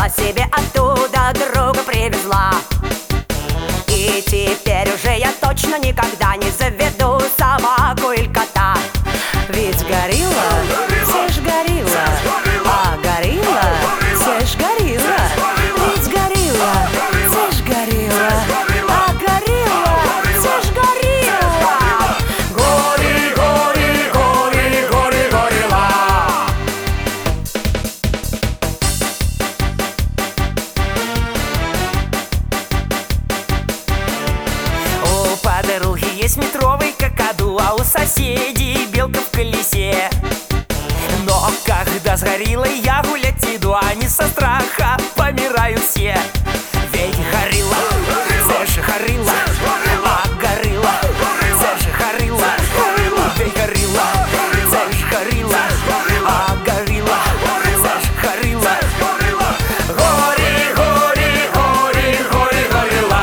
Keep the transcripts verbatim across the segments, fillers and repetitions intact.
себе оттуда друга привезла. И теперь уже я точно никогда не заведу собаку или кота. Ведь горилла, все ж горилла, а горилла, все ж горилла. Ведь горилла, все ж горилла, а горилла, все ж горилла. Гори, гори, гори, гори, горилла. У подруги есть метровый какаду, а у соседей белка в колесе. Но когда с гориллой я гулять иду, они со страха помирают все. Ведь горилла, все же горилла, а горилла, все же горилла. Ведь горилла, все же горилла, а горилла, все же горилла. Гори, гори, гори, гори, горилла.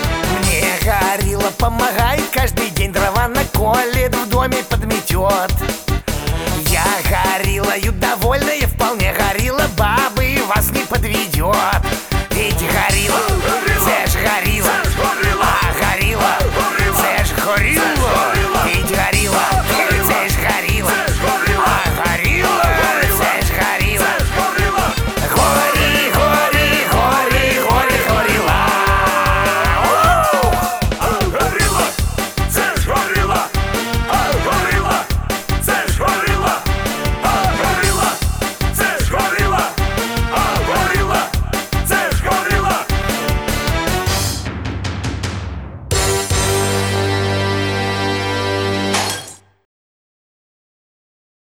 Горилла помогает каждый день, дрова наколет, в доме подметет.